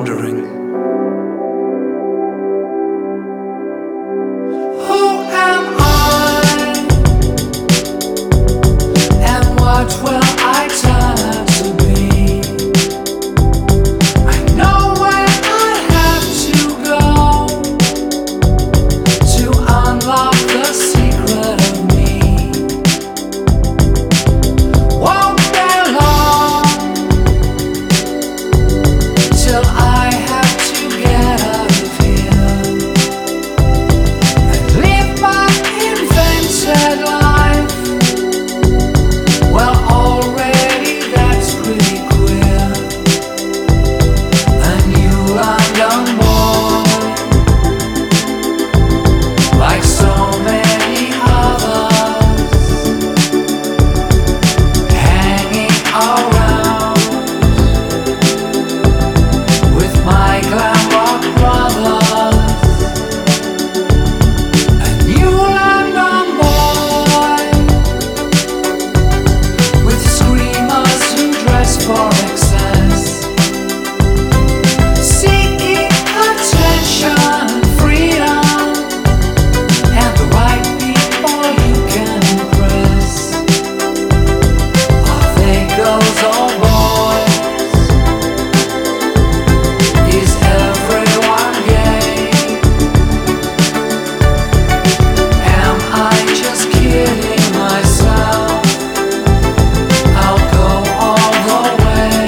wondering, who am I? And what will I turn out to be? I know where I have to go to unlock the secret of me. Won't be long till I have to get out of here and live my invented life. Well, already that's pretty queer. A new London boy, like so many others, hanging around with my glam rock brothers. A new London boy with screamers who dress for excess, seeking attention, freedom, and the right people you can impress. Are they girls or boys? Is everyone gay? Am I just kidding myself? I'll go all the way.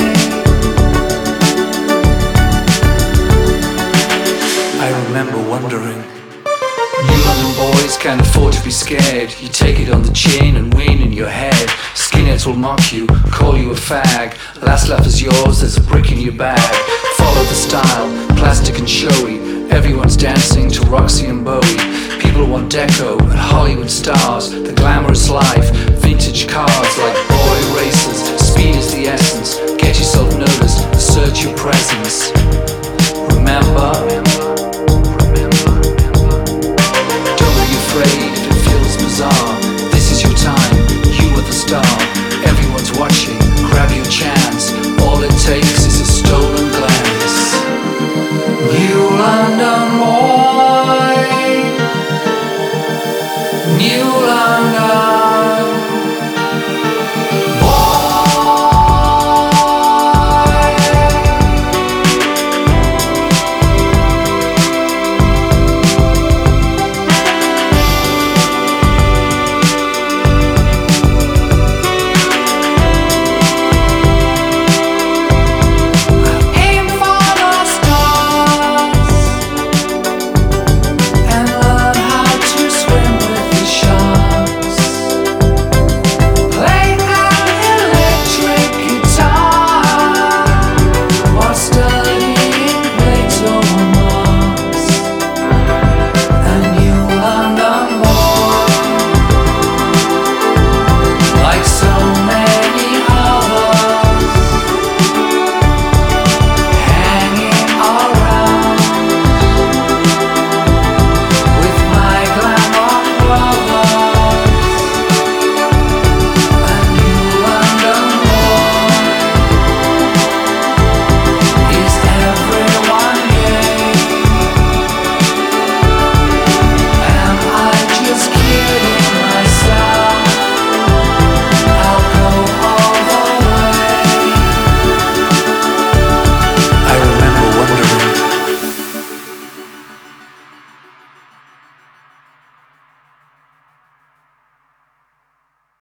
I remember wondering. You London boys can't afford to be scared. You take it on the chin and win in your head. Skinheads will mock you, call you a fag. Last laugh is yours, there's a brick in your bag. Follow the style, plastic and showy. Everyone's dancing to Roxy and Bowie. People want deco and Hollywood stars. The glamorous life, vintage cars like boy racers. Speed is the essence, get yourself noticed, assert your presence. Remember